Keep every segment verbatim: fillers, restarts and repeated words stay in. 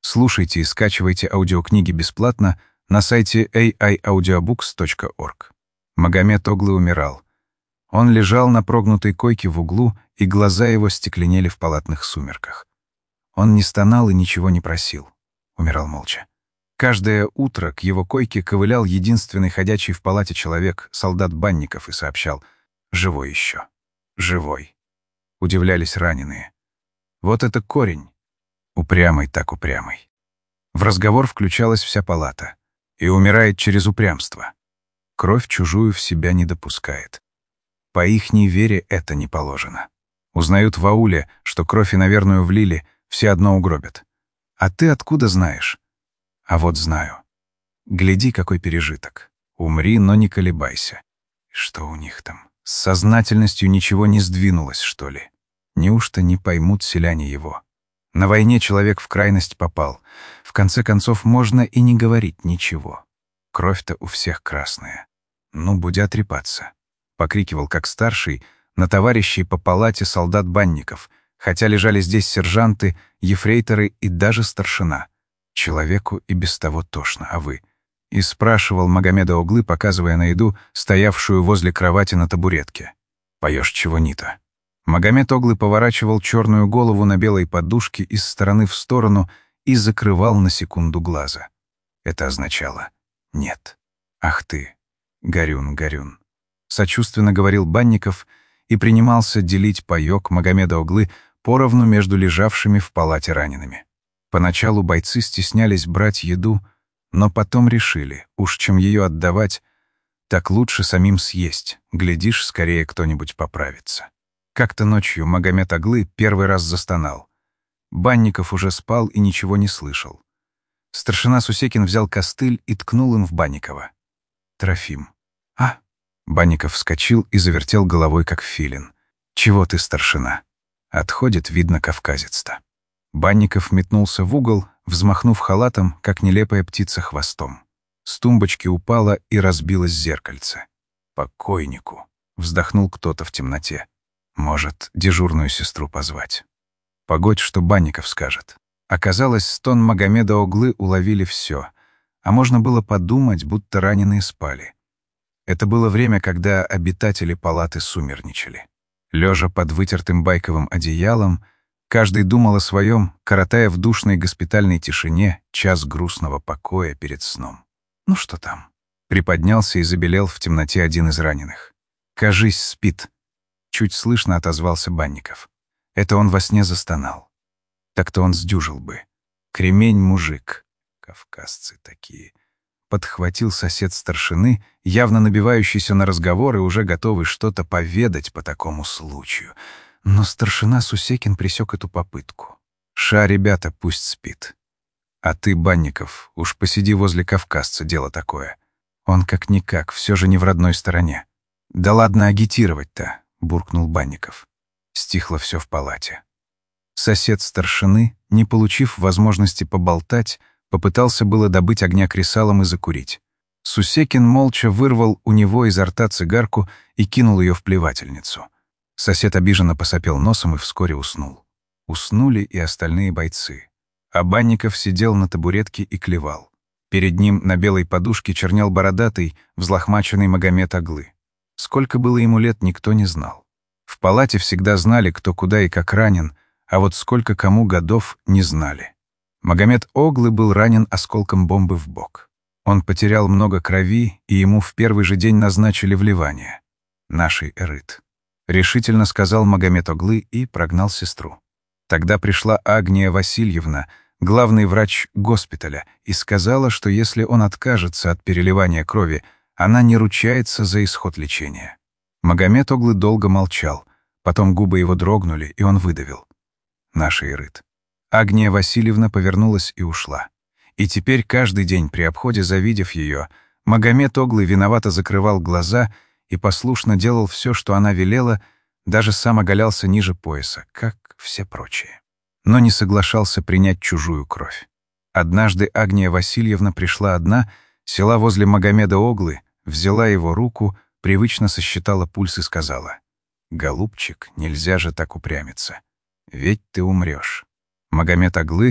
Слушайте и скачивайте аудиокниги бесплатно на сайте эй ай аудиобукс точка орг. Магомед Оглы умирал. Он лежал на прогнутой койке в углу, и глаза его стекленели в палатных сумерках. Он не стонал и ничего не просил. Умирал молча. Каждое утро к его койке ковылял единственный ходячий в палате человек, солдат Банников, и сообщал: «Живой еще. Живой». Удивлялись раненые. Вот это корень. Упрямый так упрямый. В разговор включалась вся палата. И умирает через упрямство. Кровь чужую в себя не допускает. По ихней вере это не положено. Узнают в ауле, что кровь иноверную влили, все одно угробят. А ты откуда знаешь? А вот знаю. Гляди, какой пережиток. Умри, но не колебайся. Что у них там? С сознательностью ничего не сдвинулось, что ли? Неужто не поймут селяне его? На войне человек в крайность попал. В конце концов, можно и не говорить ничего. Кровь-то у всех красная. Ну, будя трепаться. Покрикивал, как старший, на товарищей по палате солдат Банников, хотя лежали здесь сержанты, ефрейторы и даже старшина. Человеку и без того тошно, а вы? И спрашивал Магомеда Оглы, показывая на еду, стоявшую возле кровати на табуретке. «Поешь чего-нито?» Магомед Оглы поворачивал черную голову на белой подушке из стороны в сторону и закрывал на секунду глаза. Это означало «нет». «Ах ты, горюн, горюн», — сочувственно говорил Банников и принимался делить паёк Магомеда Оглы поровну между лежавшими в палате ранеными. Поначалу бойцы стеснялись брать еду, но потом решили, уж чем ее отдавать, так лучше самим съесть, глядишь, скорее кто-нибудь поправится. Как-то ночью Магомед Оглы первый раз застонал. Банников уже спал и ничего не слышал. Старшина Сусекин взял костыль и ткнул им в Банникова. «Трофим». «А?» Банников вскочил и завертел головой, как филин. «Чего ты, старшина?» Отходит, видно, кавказец-то. Банников метнулся в угол, взмахнув халатом, как нелепая птица хвостом. С тумбочки упало и разбилось зеркальце. «Покойнику», — вздохнул кто-то в темноте. «Может, дежурную сестру позвать?» Погодь, что Банников скажет. Оказалось, стон Магомеда Оглы уловили все, а можно было подумать, будто раненые спали. Это было время, когда обитатели палаты сумерничали. Лежа под вытертым байковым одеялом, каждый думал о своем, коротая в душной госпитальной тишине час грустного покоя перед сном. «Ну что там?» Приподнялся и забелел в темноте один из раненых. «Кажись, спит», — чуть слышно отозвался Банников. Это он во сне застонал. Так-то он сдюжил бы. Кремень-мужик. Кавказцы такие. Подхватил сосед старшины, явно набивающийся на разговор и уже готовый что-то поведать по такому случаю. Но старшина Сусекин пресек эту попытку. «Ша, ребята, пусть спит. А ты, Банников, уж посиди возле кавказца, дело такое. Он как-никак, все же не в родной стороне». «Да ладно агитировать-то», — буркнул Банников. Стихло все в палате. Сосед старшины, не получив возможности поболтать, попытался было добыть огня кресалом и закурить. Сусекин молча вырвал у него изо рта цигарку и кинул ее в плевательницу. Сосед обиженно посопел носом и вскоре уснул. Уснули и остальные бойцы. А Банников сидел на табуретке и клевал. Перед ним на белой подушке чернел бородатый, взлохмаченный Магомед Оглы. Сколько было ему лет, никто не знал. В палате всегда знали, кто куда и как ранен, а вот сколько кому годов не знали. Магомед Оглы был ранен осколком бомбы в бок. Он потерял много крови, и ему в первый же день назначили вливание. «Нашей эрыт», — решительно сказал Магомед Оглы и прогнал сестру. Тогда пришла Агния Васильевна, главный врач госпиталя, и сказала, что если он откажется от переливания крови, она не ручается за исход лечения. Магомед Оглы долго молчал, потом губы его дрогнули, и он выдавил: «Наша эрыт». Агния Васильевна повернулась и ушла. И теперь каждый день при обходе, завидев ее, Магомед Оглы виновато закрывал глаза и послушно делал все, что она велела, даже сам оголялся ниже пояса, как все прочие. Но не соглашался принять чужую кровь. Однажды Агния Васильевна пришла одна, села возле Магомеда Оглы, взяла его руку, привычно сосчитала пульс и сказала: «Голубчик, нельзя же так упрямиться. Ведь ты умрешь». Магомед Оглы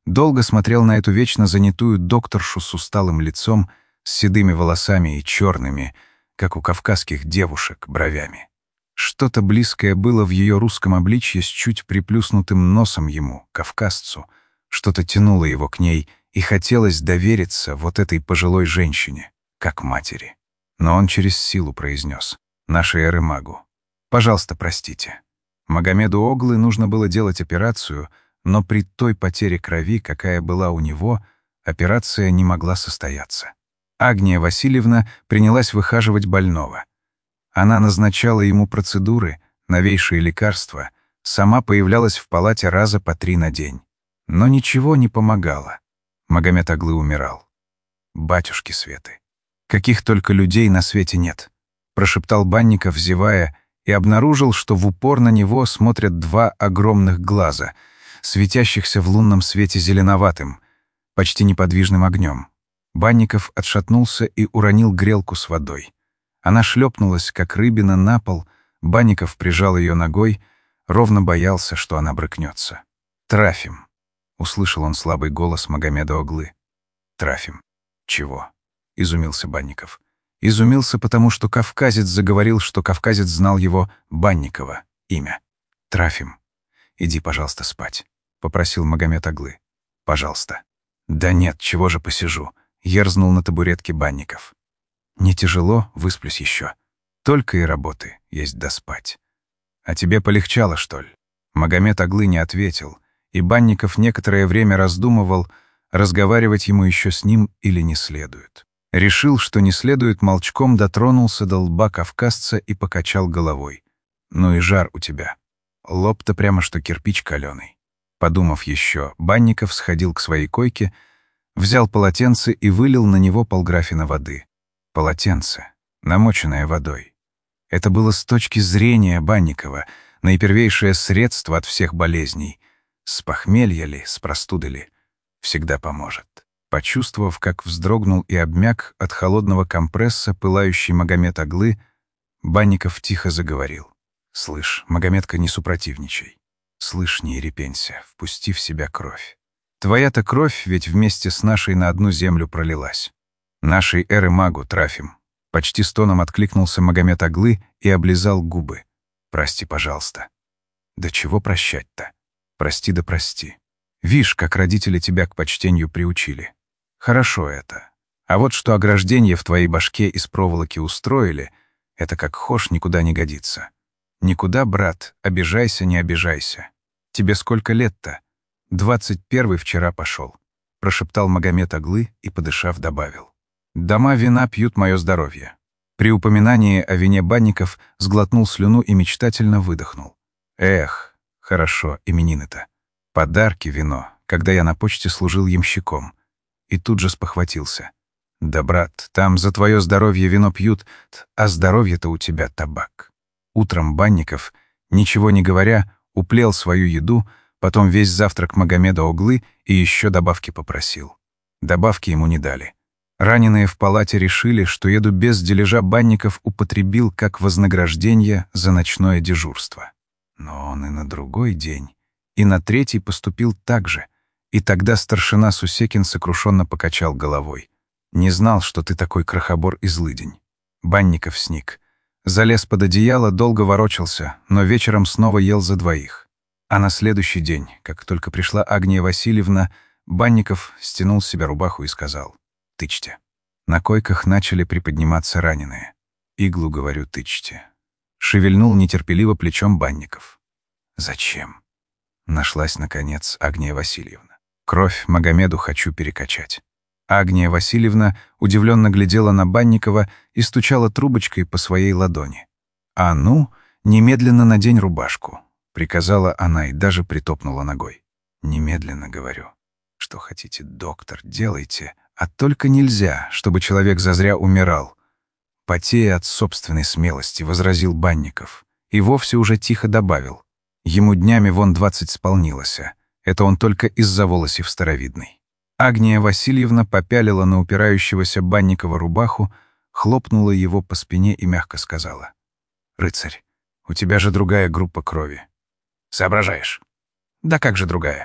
Долго смотрел на эту вечно занятую докторшу с усталым лицом, с седыми волосами и черными, как у кавказских девушек, бровями. Что-то близкое было в ее русском обличье с чуть приплюснутым носом ему, кавказцу. Что-то тянуло его к ней, и хотелось довериться вот этой пожилой женщине, как матери. Но он через силу произнес: «Нашей эры-магу, пожалуйста, простите». Магомеду Оглы нужно было делать операцию, но при той потере крови, какая была у него, операция не могла состояться. Агния Васильевна принялась выхаживать больного. Она назначала ему процедуры, новейшие лекарства, сама появлялась в палате раза по три на день. Но ничего не помогало. Магомед Оглы умирал. «Батюшки Светы, каких только людей на свете нет», — прошептал Банников, зевая, и обнаружил, что в упор на него смотрят два огромных глаза, светящихся в лунном свете зеленоватым, почти неподвижным огнем. Банников отшатнулся и уронил грелку с водой. Она шлепнулась, как рыбина, на пол. Банников прижал ее ногой, ровно боялся, что она брыкнется. «Трафим», — услышал он слабый голос Магомеда Оглы. «Трафим. Чего?» — изумился Банников. Изумился, потому что кавказец заговорил, что кавказец знал его, Банникова, имя. «Трафим, иди, пожалуйста, спать», — попросил Магомед Оглы. «Пожалуйста». «Да нет, чего же посижу», — ерзнул на табуретке Банников. «Не тяжело, высплюсь еще. Только и работы есть да спать». «А тебе полегчало, что ли?» Магомед Оглы не ответил, и Банников некоторое время раздумывал, разговаривать ему еще с ним или не следует. Решил, что не следует, молчком дотронулся до лба кавказца и покачал головой. «Ну и жар у тебя. Лоб-то прямо что кирпич каленый». Подумав еще, Банников сходил к своей койке, взял полотенце и вылил на него полграфина воды. Полотенце, намоченное водой. Это было с точки зрения Банникова наипервейшее средство от всех болезней. С похмелья ли, с простуды ли, всегда поможет. Почувствовав, как вздрогнул и обмяк от холодного компресса пылающий Магомед Оглы, Банников тихо заговорил. «Слышь, Магомедка, не супротивничай. Слышь, не ерепенься, впусти в себя кровь. Твоя-то кровь ведь вместе с нашей на одну землю пролилась. Нашей эры-магу Трафим». Почти стоном откликнулся Магомед Оглы и облизал губы. «Прости, пожалуйста». «Да чего прощать-то? Прости да прости. Вишь, как родители тебя к почтению приучили. Хорошо это. А вот что ограждение в твоей башке из проволоки устроили, это как хошь никуда не годится. Никуда, брат, обижайся, не обижайся. Тебе сколько лет-то? Двадцать первый вчера пошел», — прошептал Магомед Оглы и, подышав, добавил. «Дома вина пьют мое здоровье». При упоминании о вине Банников сглотнул слюну и мечтательно выдохнул. «Эх, хорошо, именины-то. Подарки, вино, когда я на почте служил ямщиком». И тут же спохватился. «Да, брат, там за твое здоровье вино пьют, а здоровье-то у тебя табак». Утром Банников, ничего не говоря, уплел свою еду, потом весь завтрак Магомеда Оглы и еще добавки попросил. Добавки ему не дали. Раненые в палате решили, что еду без дележа Банников употребил как вознаграждение за ночное дежурство. Но он и на другой день, и на третий поступил так же, и тогда старшина Сусекин сокрушенно покачал головой. «Не знал, что ты такой крохобор и злыдень». Банников сник. Залез под одеяло, долго ворочался, но вечером снова ел за двоих. А на следующий день, как только пришла Агния Васильевна, Банников стянул с себя рубаху и сказал: «Тычьте». На койках начали приподниматься раненые. «Иглу, говорю, тычьте». Шевельнул нетерпеливо плечом Банников. «Зачем?» Нашлась, наконец, Агния Васильевна. «Кровь Магомеду хочу перекачать». Агния Васильевна удивленно глядела на Банникова и стучала трубочкой по своей ладони. «А ну, немедленно надень рубашку», — приказала она и даже притопнула ногой. «Немедленно, говорю. Что хотите, доктор, делайте, а только нельзя, чтобы человек зазря умирал». Потея от собственной смелости, возразил Банников и вовсе уже тихо добавил. Ему днями вон двадцать сполнилось, это он только из-за волосев старовидный. Агния Васильевна попялила на упирающегося Банникова рубаху, хлопнула его по спине и мягко сказала: «Рыцарь, у тебя же другая группа крови». «Соображаешь?» «Да как же другая?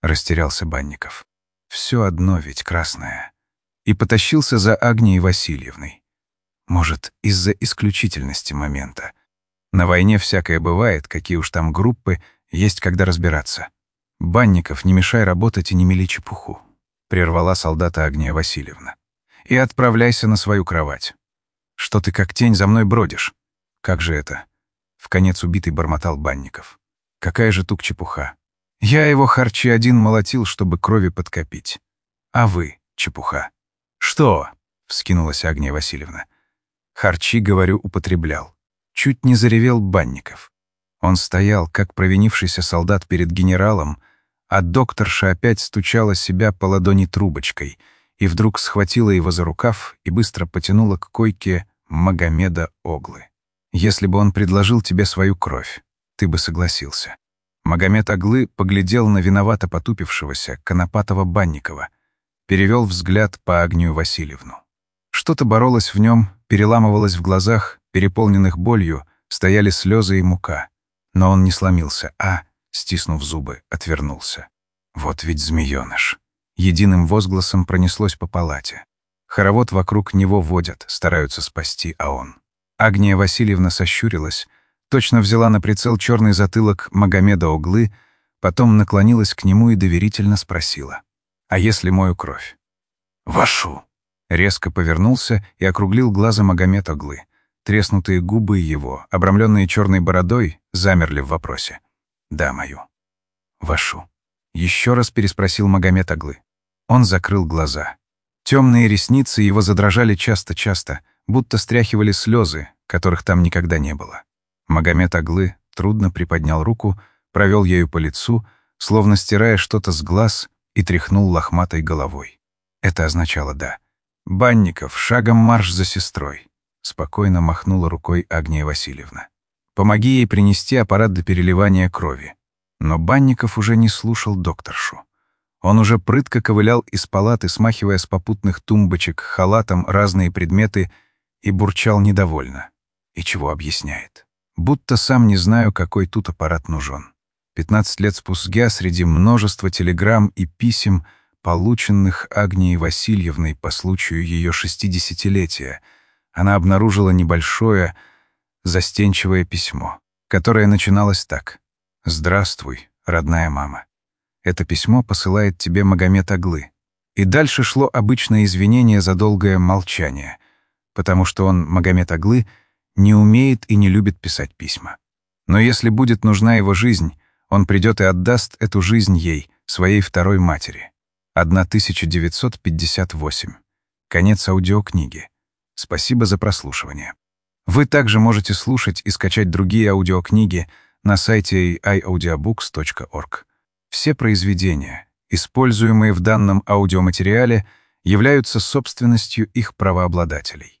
— растерялся Банников. «Все одно ведь красное». И потащился за Агнией Васильевной. Может, из-за исключительности момента. На войне всякое бывает, какие уж там группы, есть когда разбираться. «Банников, не мешай работать и не мели чепуху», — прервала солдата Агния Васильевна. «И отправляйся на свою кровать. Что ты как тень за мной бродишь? Как же это?» — вконец убитый бормотал Банников. «Какая же тук чепуха? Я его харчи один молотил, чтобы крови подкопить. А вы, чепуха». «Что?» — вскинулась Агния Васильевна. «Харчи, говорю, употреблял». Чуть не заревел Банников. Он стоял, как провинившийся солдат перед генералом, а докторша опять стучала себя по ладони трубочкой и вдруг схватила его за рукав и быстро потянула к койке Магомеда Оглы. «Если бы он предложил тебе свою кровь, ты бы согласился». Магомед Оглы поглядел на виновато потупившегося Конопатого Банникова, перевел взгляд по Агнию Васильевну. Что-то боролось в нем, переламывалось в глазах, переполненных болью, стояли слезы и мука. Но он не сломился, а, стиснув зубы, отвернулся. Вот ведь змеёныш. Единым возгласом пронеслось по палате. Хоровод вокруг него водят, стараются спасти, а он. Агния Васильевна сощурилась, точно взяла на прицел черный затылок Магомеда Оглы, потом наклонилась к нему и доверительно спросила: «А если мою кровь?» «Вашу!» Резко повернулся и округлил глаза Магомед Оглы. Треснутые губы его, обрамленные черной бородой, замерли в вопросе. «Да, мою». «Вашу». Еще раз переспросил Магомед Оглы. Он закрыл глаза. Темные ресницы его задрожали часто-часто, будто стряхивали слезы, которых там никогда не было. Магомед Оглы трудно приподнял руку, провел ею по лицу, словно стирая что-то с глаз, и тряхнул лохматой головой. Это означало «да». «Банников, шагом марш за сестрой», — спокойно махнула рукой Агния Васильевна. «Помоги ей принести аппарат для переливания крови». Но Банников уже не слушал докторшу. Он уже прытко ковылял из палаты, смахивая с попутных тумбочек халатом разные предметы, и бурчал недовольно. И чего объясняет? Будто сам не знаю, какой тут аппарат нужен. Пятнадцать лет спустя среди множества телеграмм и писем, полученных Агнией Васильевной по случаю ее шестидесятилетия, она обнаружила небольшое, застенчивое письмо, которое начиналось так: «Здравствуй, родная мама. Это письмо посылает тебе Магомед Оглы». И дальше шло обычное извинение за долгое молчание, потому что он, Магомед Оглы, не умеет и не любит писать письма. Но если будет нужна его жизнь, он придет и отдаст эту жизнь ей, своей второй матери. тысяча девятьсот пятьдесят восемь. Конец аудиокниги. Спасибо за прослушивание. Вы также можете слушать и скачать другие аудиокниги на сайте эй ай аудиобукс точка орг. Все произведения, используемые в данном аудиоматериале, являются собственностью их правообладателей.